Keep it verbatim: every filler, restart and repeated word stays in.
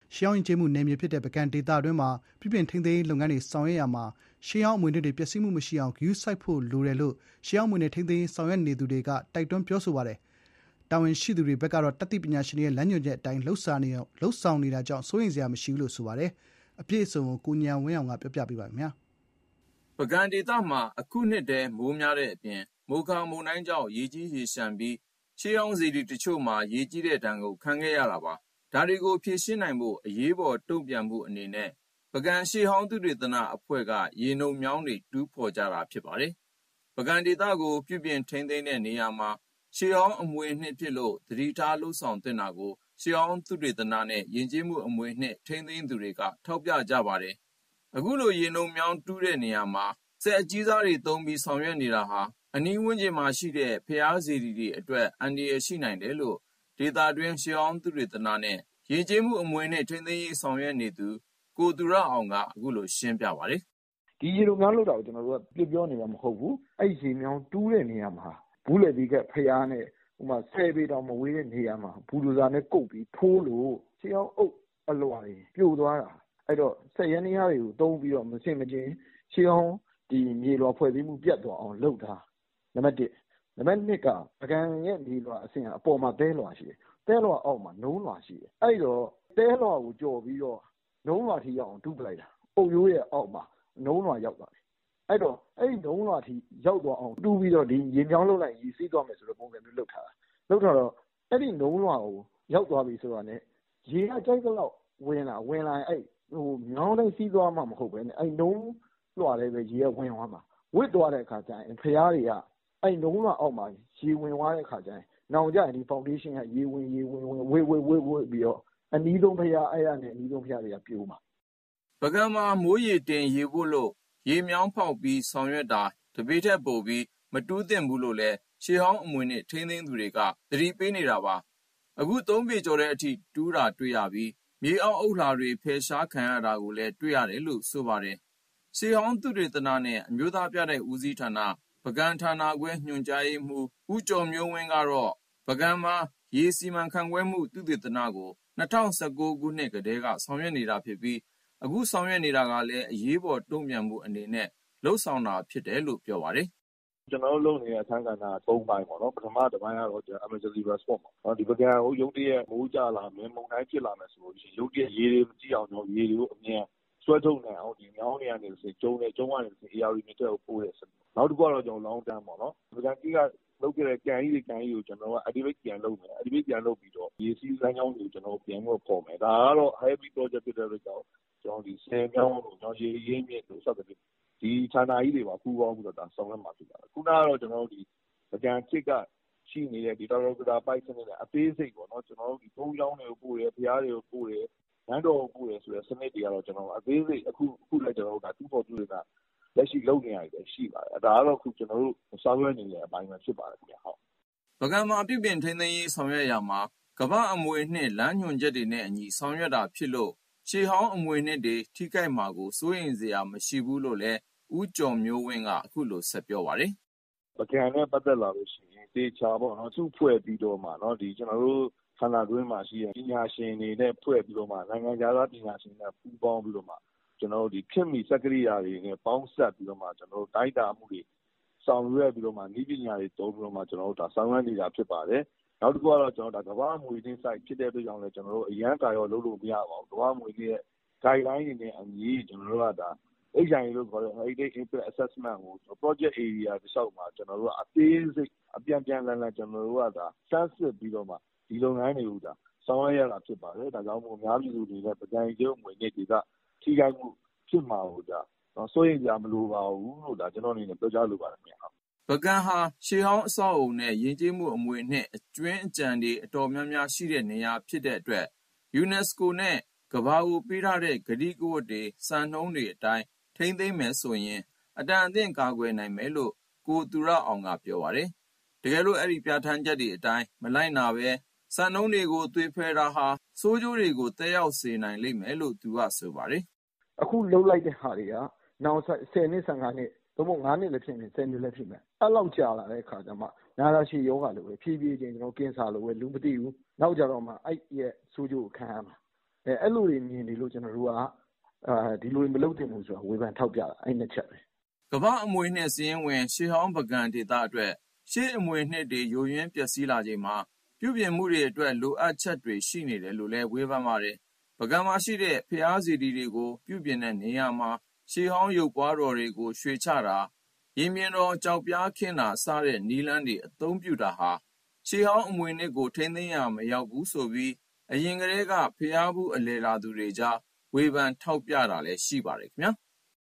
ရှေးဟောင်းယဉ်ကျေးမှုနယ်မြေဖြစ်တဲ့ပုဂံဒေသအတွင်းမှာပြုပြင်ထိန်းသိမ်းရေးလုပ်ငန်းတွေဆောင်ရွက်ရာမှာရှေးဟောင်းအမွေအနှစ်တွေပျက်စီးမှုမရှိအောင်ဂရုစိုက်ဖို့လိုတယ်လို့ရှေးဟောင်းအမွေအနှစ်ထိန်းသိမ်းရေးဆောင်ရွက်နေသူတွေကတိုက်တွန်းပြောဆိုပါတယ်။တာဝန်ရှိသူတွေဘက်ကတော့တတ်သိပညာရှင်တွေရဲ့လမ်းညွှန်ချက်အတိုင်းလှုပ်ဆောင်နေလှုပ်ဆောင်နေတာကြောင့်စိုးရိမ်စရာမရှိဘူးလို့ဆိုပါတယ်။အပြည့်အစုံကိုကိုဉာဏ်ဝင်းအောင်ကပြောပြပေးပါမယ်။ပုဂံဒေသမှာအခုနှစ်တည်းမိုးများတဲ့အပြင်မိုးခေါင်မုန်တိုင်းကြောင့်ရေကြီးရေရှမ်းပြီးရှေးဟောင်းစေတီတချို့မှာရေကြီးတဲ့ဒဏ်ကိုခံခဲ့ရတာပါ။ဒါတွေကိုဖြေရှင်းနိုင်ဖို့အရေးပေါ်တုံ့ပြန်မှုအနေနဲ့ပုဂံရှေးဟောင်းသုတေသနအဖွဲ့ကရေနုံမြောင်းတွေတူးဖော်ကြတာဖြစ်ပါတယ်။ပုဂံဒေသကိုပြုပြင်ထိန်းသိမ်းတဲ့နေရာမှာရှေးဟောင်းအမွေအနှစ်ဖြစ်လို့သတိထားလှုပ်ဆောင်သင့်တာကိုရှေးဟောင်းသုတေသနနဲ့ယဉ်ကျေးမှုအမွေအနှစ်ထိန်းသိမ်းသူတွေကထောက်ပြကြပါတယ်။အခုလိုရေနုံမြောင်းတူးတဲ့နေရာမှာစက်အကြီးစားတွေသုံးပြီးဆောင်ရွက်နေတာဟာအနီးဝန်းကျင်မှာရှိတဲ့ဖျားစေတီတွေအတွက်အန္တရာယ်ရှိနိုင်တယ်လို့ဒေသတွင်းရှေးဟောင်းသုတေသနနဲ့ယဉ်ကျေးမှုအမွေအနှစ်ထိန်းသိမ်းရေးဆောင်ရွက်နေသူကိုသူရအောင်ကအခုလိုရှင်းပြပါတယ်။ဒီရေနုံမြောင်းလို့တော့ကျွန်တော်တို့ကပြပြောနေတာမဟုတ်ဘူး။အဲ့ရေမြောင်းတူးတဲ့နေရာမှာဘူးလေဒီကဖျားနဲ့ဥမာဆယ်ပေတောင်မဝေးတဲ့နေရာမှာဘူဒူဇာနဲ့ကုတ်ပြီးထိုးလို့ရှေးဟောင်းအုပ်အလွှာတွေပြိုသွားတာအဲ့တော့ဆက်ရန်ရားတွေကိုတုံးပြီးတော့မစင်မချင်းရှေးဟောင်းဒီမြေလွှာဖွဲ့စည်းမှုပြတ်သွားအောင်လုပ်တာနံပါတ်တစ်နံပါတ်နှစ်ကပကံရဲ့မြေလွှာအဆင့်အပေါ်မှာတဲလွှာရှိတယ်တဲလွှာအောက်မှာနုံးလွှာရှိတယ်အဲ့တော့တဲလွှာကိုကြော်ပြီးတော့နုံးလွှာထိရောက်အောင်တူးပလိုက်တာအုပ်ရိုးရဲ့အောက်မှာနုံးလွှာရောက်သွားတယ်အဲ့တော့အဲ့ဒီနုံးလွှာထိရောက်သွားအောင်တူးပြီးတော့ဒီရေမြောင်းလုပ်လိုက်ရေစီးသွားမယ်ဆိုတော့ပုံစံမျိုးလုပ်ထားတာလုပ်ထားတော့အဲ့ဒီနုံးလွှာကိုရောက်သွားပြီဆိုတာနဲ့ရေကကြိုက်ကလောက်ဝင်လာဝင်လာအဲ့ဟိုမြောင်းတိုင်းစီးသွားမှမဟုတ်ပဲနဲ့အဲ့နုံးလွှာလေးပဲရေကဝင်သွားမှာဝစ်သွားတဲ့အခါကျရင်ဖျားတွေကအဲ့နုံးလွှာအောက်မှာရေဝင်သွားတဲ့အခါကျရင်နောင်ကြရင်ဒီ foundation ကရေဝင်ရေဝင်ဝင်ဝစ်ဝစ်ဝစ်ဝစ်ပြီးတော့အနီးဆုံးဖျားအဲ့ရနဲ့အနီးဆုံးဖျားတွေကပြိုးမှာပုဂံမှာမိုးရေတင်ရေဖို့လို့ရေမြောင်းဖောက်ပြီးဆောင်ရွက်တာတပေထက်ပိုပြီးမတူးသင့်ဘူးလို့လဲရှေးဟောင်းအမွေနဲ့ထိန်းသိမ်းသူတွေကသတိပေးနေတာပါအခုသုံးပေကျော်တဲ့အထိတူးတာတွေ့ရပြီးမြေအောက်အုပ်လှတွေဖယ်ရှားခံရတာကိုလည်းတွေ့ရတယ်လို့ဆိုပါတယ်ရှေးဟောင်းသုတေသနနဲ့အမျိုးသားပြတဲ့ဦးစီးဌာနပုဂံဌာနခွဲညွှန်ကြားရေးမှူးဦးကျော်မျိုးဝင်းကတော့ပုဂံမှာရေစီမံခန့်ခွဲမှုသုတေသနကို၂၀၁၉ခုနှစ်ကတည်းကဆောင်ရွက်နေတာဖြစ်ပြီးအခုဆောင်ရွက်နေတာကလည်းအရေးပေါ်တုံ့ပြန်မှုအနေနဲ့လှုပ်ဆောင်တာဖြစ်တယ်လို့ပြောပါတယ်ကျွန်တော်တို့လုပ်နေတဲ့အခန်းကဏ္ဍသုံးပိုင်းပေါ့နော်ပထမတစ်ပိုင်းကတော့ emergency response ပေါ့နော်ဒီပကံကိုရုတ်တရက်မိုးကြလာမယ်မုန်တိုင်းဖြစ်လာမယ်ဆိုလို့ရှိရင်ရုတ်တရက်ရေတွေမကြည့်အောင်တော့ရေတွေကိုအမြန်ဆွဲထုတ်နိုင်အောင်ဒီမြောင်းတွေကနေဆိုကျုံးတယ်ကျုံးကနေဆို A R V မြစ်တဲ့ကိုပို့တယ်နောက်တစ်ခုကတော့ကျွန်တော် long term ပေါ့နော်ပကံကြီးကလုပ်ခဲ့တဲ့ကန်ကြီးတွေကန်ကြီးကိုကျွန်တော်က activate ပြန်လုပ်မယ် activate ပြန်လုပ်ပြီးတော့ရေစီးစမ်းကြောင်းတွေကိုကျွန်တော်ပြန်ပြီးပေါ်မယ်ဒါကတော့ heavy project ဖြစ်တဲ့အတွက်ကြောင့်ကျွန်တော်ဒီဆယ်မြောင်းလို့ကျွန်တော်ရေရင်းမြစ်လို့စသဖြင့်ဒီဌာနကြီးတွေပါပူးပေါင်းပြီးတော့ဒါဆောင်ရွက်မှာဖြစ်ပါတယ်ခုနကတော့ကျွန်တော်တို့ဒီပကံချစ်ကရှိနေတဲ့ဒီတော်တော်ကတာပိုက်စနစ်နဲ့အသေးစိတ်ပေါ့နော်ကျွန်တော်တို့ဒီဘုံကြောင်းတွေကိုပို့တယ်ဖျားတွေကိုပို့တယ်နန်းတော်ကိုပို့တယ်ဆိုတဲ့စနစ်တွေကတော့ကျွန်တော်အသေးစိတ်အခုအခုလည်းကျွန်တော်တို့ကတူဖို့တူနေတာလက်ရှိလုပ်နေရတယ်ရှိပါတယ်ဒါကတော့အခုကျွန်တော်တို့ဆောင်ရွက်နေတဲ့အပိုင်းပဲဖြစ်ပါတယ်ခင်ဗျဟုတ်ပုဂံမှာပြုပြင်ထိန်းသိမ်းရေးဆောင်ရွက်ရမှာကမ္ဘာအမွေအနှစ်လမ်းညွှန်ချက်တွေနဲ့အညီဆောင်ရွက်တာဖြစ်လို့ရှေးဟောင်းအမွေအနှစ်တွေထိခိုက်မှာကိုစိုးရိမ်စရာမရှိဘူးလို့လည်းဦးကျော်မျိုးဝင်းကအခုလိုဆက်ပြောပါတယ်။ပကံနဲ့ပတ်သက်လာလို့ရှိရင်တေချာပေါ့နော်သူ့ဖွဲ့ပြီးတော့မှเนาะဒီကျွန်တော်တို့ခန္ဓာတွင်းမှာရှိတဲ့ပညာရှင်တွေနဲ့ဖွဲ့ပြီးတော့မှနိုင်ငံခြားသားပညာရှင်တွေပူးပေါင်းပြီးတော့မှကျွန်တော်တို့ဒီခင်မီစက်ကရိယာတွေနဲ့ပေါင်းဆက်ပြီးတော့မှကျွန်တော်တို့တိုက်တာမှုတွေဆောင်ရွက်ပြီးတော့မှဤပညာတွေတုံးပြီးတော့မှကျွန်တော်တို့ဒါဆောင်ရွက်နေတာဖြစ်ပါတယ်။နောက်တစ်ခုကတော့ကျွန်တော်ဒါကမ္ဘာအမွေအနှစ် site ဖြစ်တဲ့အတွက်ကြောင့်လည်းကျွန်တော်တို့အရန်ကာရောလုပ်လို့မရပါဘူး။ကမ္ဘာအမွေအနှစ်ရဲ့ guideline တွေနဲ့အညီကျွန်တော်တို့ကဒါ H I A လို့ခေါ်တဲ့ Heritage Impact Assessment ကို project area တစ်လျှောက်မှာကျွန်တော်တို့ကအသေးစိတ်အပြန်ပြန်လည်လည်ကျွန်တော်တို့ကဒါစမ်းစစ်ပြီးတော့မှဒီလုပ်ငန်းတွေကိုဒါဆောင်ရွက်ရတာဖြစ်ပါတယ်ဒါကြောင့်မို့အများပြည်သူတွေနဲ့ပကံကျုံငွေနဲ့တွေကထိခိုက်မှုဖြစ်မှာကိုဒါစိုးရိမ်ကြမလို့ပါဘူးလို့ဒါကျွန်တော်အနေနဲ့ပြောကြားလိုပါတယ်ခင်ဗျာပုဂံဟာရှေးဟောင်းအဆောက်အုံနဲ့ယဉ်ကျေးမှုအမွေအနှစ်အကျွင်းအကြံတွေအတော်များများရှိတဲ့နေရာဖြစ်တဲ့အတွက် UNESCO နဲ့ကမ္ဘာကိုပေးထားတဲ့ဂတိကဝတ်တွေစံနှုန်းတွေအတိုင်းထိန်းသိမ်းမယ်ဆိုရင်အတန်အသင့်ကာကွယ်နိုင်မယ်လို့ကိုသူရအောင်ကပြောပါတယ်။တကယ်လို့အဲ့ဒီပြဋ္ဌာန်းချက်တွေအတိုင်းမလိုက်နာပဲစံနှုန်းတွေကိုသွေးဖယ်တာဟာစိုးကျိုးတွေကိုတက်ရောက်စေနိုင်လိမ့်မယ်လို့သူကဆိုပါတယ်။အခုလှုပ်လိုက်တဲ့ဟာတွေကနောက်ဆယ်နှစ်ဆယ်ငါးနှစ်သို့မဟုတ်ငါးနှစ်လည်းဖြစ်မယ်ဆယ်နှစ်လည်းဖြစ်မယ်အဲ့လောက်ကြာလာတဲ့အခါကျမှနာတာရှည်ယောဂလိုပဲဖြည်းဖြည်းချင်းကျွန်တော်ကင်ဆာလိုပဲလူမသိဘူးနောက်ကြတော့မှအဲ့ရဲ့ဆိုးကျိုးကိုခံရမှာဒအဲအဲ့လိုတွေမြင်နေလို့ကျွန်တော်တို့ကအာဒီလိုမလုပ်သင့်ဘူးဆိုတာဝေဖန်ထောက်ပြတာအဲ့နှစ်ချက်ပဲကမ္ဘာအမွေနှစ်စည်ရင်ဝင်ရှေးဟောင်းပုဂံဒေသအတွက်ရှေးအမွေနှစ်တွေယိုယွင်းပျက်စီးလာချိန်မှာပြုပြင်မှုတွေအတွက်လိုအပ်ချက်တွေရှိနေတယ်လို့လည်းဝေဖန်ပါတယ်ပုဂံမှာရှိတဲ့ဖျားစီတီတွေကိုပြုပြင်တဲ့နေရာမှာရှေးဟောင်းရုပ်ပွားတော်တွေကိုရွှေချတာရင်မြင်တော်ကြောက်ပြားခင်းတာစတဲ့နီလန်းတွေအသုံးပြုတာဟာရှေးဟောင်းအမွေနှစ်ကိုထိန်းသိမ်းရမရောက်ဘူးဆိုပြီးအရင်ကတည်းကဖျားဘူးအလေလာသူတွေကြားဝေဖန်ထောက်ပြတာလည်းရှိပါတယ်ခင်ဗျာ